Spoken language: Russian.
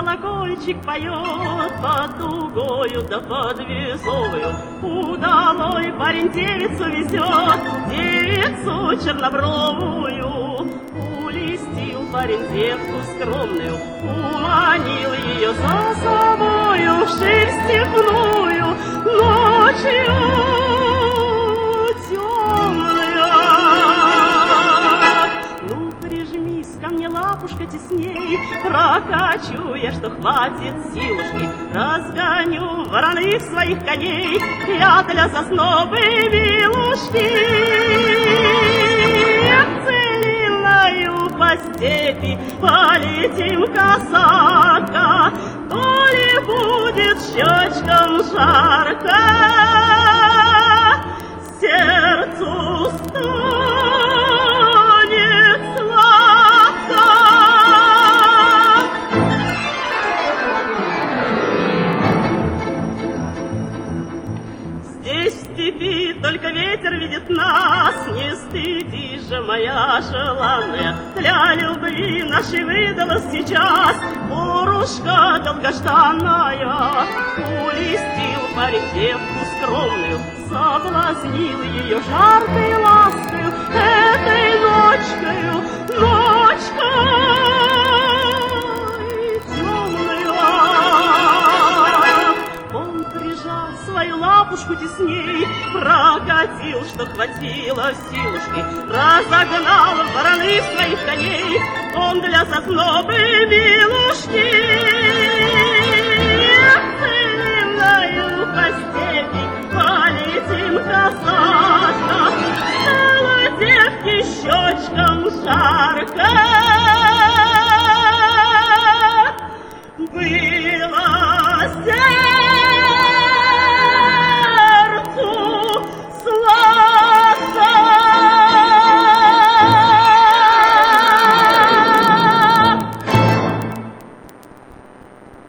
колокольчик поет под дугою да под весовою. Удалой парень девицу везет, девицу чернобровую. Улестил парень девку скромную, уманил ее за собою в ширь степную ночью темную. Ну, прижмись ко мне, лапушка, тесней, прокачу я, что хватит силушки, разгоню вороных своих коней, я для соснобы вилушки. По степи полетим, касатка, то ли будет щечкам жарко, сердцу станет сладко. Здесь в степи только ветер видит нас, не стыдись же, моя желанная, для любви нашей выдалась сейчас порушка долгожданная. Улестил парень девку скромную, соблазнил ее жаркой ласкою, этой ночкою, ночкой темную. Он прижал свою лапушку тесней, прокатил, что хватило силушки, разогнал вороных своих коней, он для соснобы милушки. Целиною по степи полетим, касатка, стало девке щечкам жарко.